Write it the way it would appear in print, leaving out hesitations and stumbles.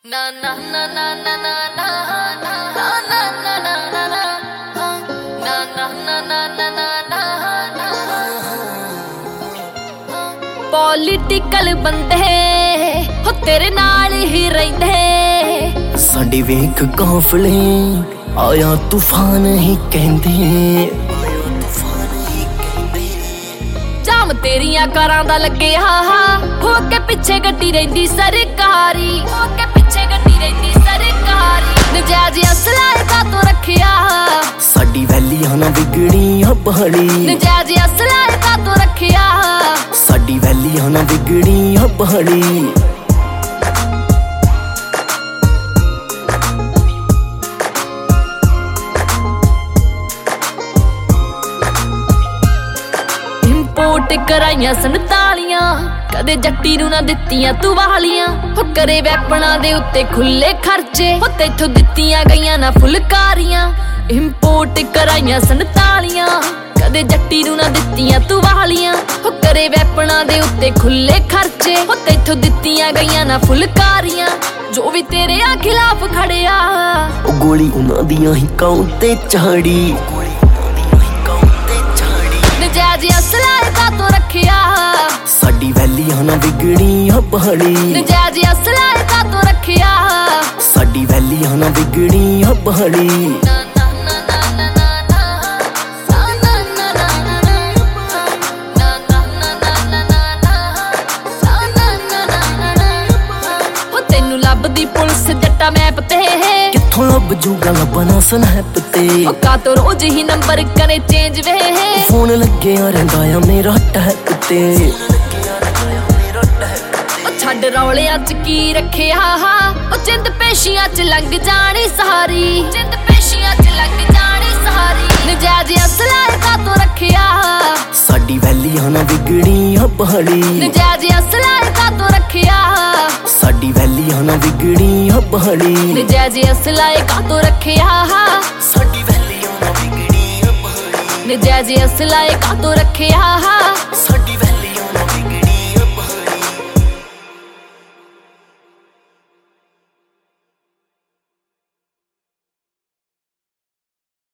Na na na na na na na na na na na na na na na na na na political ਬੰਦੇ ਹੋ ਤੇਰੇ ਨਾਲ ਹੀ ਰਹਿੰਦੇ ਸਾਡੇ ਵੇਖ ਕਾਫਲੇ ਆਇਆ ਤੂਫਾਨ ਹੀ ਕਹਿੰਦੇ ਜਾਮ ਤੇਰੀਆਂ ਕਾਰਾਂ ਦਾ ਲੱਗਿਆ ਹੋ ਕੇ ਪਿੱਛੇ ਗੱਡੀ ਰਹਿੰਦੀ ਸਰਕਾਰੀ ਹੋ ਕੇ ਪਿੱਛੇ ਗੱਡੀ ਰਹਿੰਦੀ ਸਰਕਾਰੀ ਨਜਾਇਜ਼ ਅਸਲਾ ਕਾ ਤੋਂ ਰੱਖਿਆ ਸਾਡੀ ਵੈਲੀਆਂ ਨਾ ਵਿਗੜੀਆਂ ਪਹਾੜੀ ਨਜਾਇਜ਼ ਅਸਲਾ ਕਾ ਤੋਂ ਰੱਖਿਆ ਸਾਡੀ ਵੈਲੀਆਂ ਨਾ ਵਿਗੜੀਆਂ ਪਹਾੜੀ ਇੰਪੋਰਟ ਕਰਾਈਆਂ 47 ਕਦੇ ਜੱਟੀ ਨੂੰ ਨਾ ਦਿੱਤੀਆਂ ਤੂੰ ਵਾਲੀਆਂ ਹੋ ਕਰੇ ਵੈਪਣਾ ਦੇ ਉੱਤੇ ਖੁੱਲੇ ਖਰਚੇ ਹੋ ਤੇਥੋਂ ਦਿੱਤੀਆਂ ਗਈਆਂ ਨਾ ਫੁਲਕਾਰੀਆਂ ਇੰਪੋਰਟ ਕਰਾਈਆਂ 47 ਕਦੇ ਜੱਟੀ ਨੂੰ ਨਾ ਦਿੱਤੀਆਂ ਤੂੰ ਵਾਲੀਆਂ ਹੋ ਕਰੇ ਵੈਪਣਾ ਦੇ ਉੱਤੇ ਖੁੱਲੇ ਖਰਚੇ ਹੋ ਤੇਥੋਂ ਦਿੱਤੀਆਂ ਗਈਆਂ ਨਾ ਫੁਲਕਾਰੀਆਂ ਜੋ ਵੀ ਤੇਰੇ ਆ ਖਿਲਾਫ ਖੜਿਆ ਉਹ ਗੋਲੀ ਉਹਨਾਂ ਦੀਆਂ ਹੀ ਉੱਤੇ ਚਾੜੀ ਨਜਾਇਜ਼ ਅਸਲਾ ਕਾ ਤੋਂ ਰੱਖਿਆ ਸਾਡੀ ਵੈਲੀਆਂ ਨਾ ਵਿਗੜੀਆਂ ਪਹਾੜੀ ਨਜਾਇਜ਼ ਅਸਲਾ ਕਾ ਤੋਂ ਰੱਖਿਆ ਸਾਡੀ ਵੈਲੀਆਂ ਨਾ ਵਿਗੜੀਆਂ ਪਹਾੜੀ ਤੈਨੂੰ ਲੱਭਦੀ ਪੁਲਿਸ ਜੱਟਾ ਮੈਪ ਤੇ ਕਿੱਥੋਂ ਲੱਭ ਜੂਗਾ ਲੱਭਣਾ ਸਨੈਪ ਤੇ ਉਹ ਕਾਤੋਂ ਰੋਜ਼ ਹੀ ਨੰਬਰ ਕਰੇ ਚੇਂਜ ਵੇ ਫੋਨ ਲੱਗਿਆ ਰਹਿੰਦਾ ਆ ਮੇਰਾ ਟੈਪ ਤੇ ਉਹ ਛੱਡ ਰੌਲਿਆਂ ਚ ਕੀ ਰੱਖਿਆ ਉਹ ਜਿੰਦ ਪੇਸ਼ੀਆਂ ਚ ਲੰਘ ਜਾਣੀ ਸਾਰੀ ਜਿੰਦ ਪੇਸ਼ੀਆਂ ਚ ਲੰਘ ਜਾਣੀ ਸਾਰੀ ਨਜਾਇਜ਼ ਅਸਲਾ ਕਾ ਤੋਂ ਰੱਖਿਆ ਸਾਡੀ ਵੈਲੀਆਂ ਨਾ ਵਿਗੜੀਆਂ ਪਹਾੜੀ ਨਜਾਇਜ਼ ਅਸਲਾ ਕਾ ਤੋਂ ਰੱਖਿਆ ਸਾਡੀ ਵੈਲੀਆਂ ਨਾ ਵਿਗੜੀਆਂ ਪਹਾੜੀ ਨਜਾਇਜ਼ ਅਸਲਾ ਕਾ ਤੋਂ ਰੱਖਿਆ ਸਾਡੀ ਵੈਲੀਆਂ ਨਾ ਵਿਗੜੀਆਂ ਪਹਾੜੀ ਨਜਾਇਜ਼ ਅਸਲਾ ਕਾ ਤੋਂ ਰੱਖਿਆ ਸਾਡੀ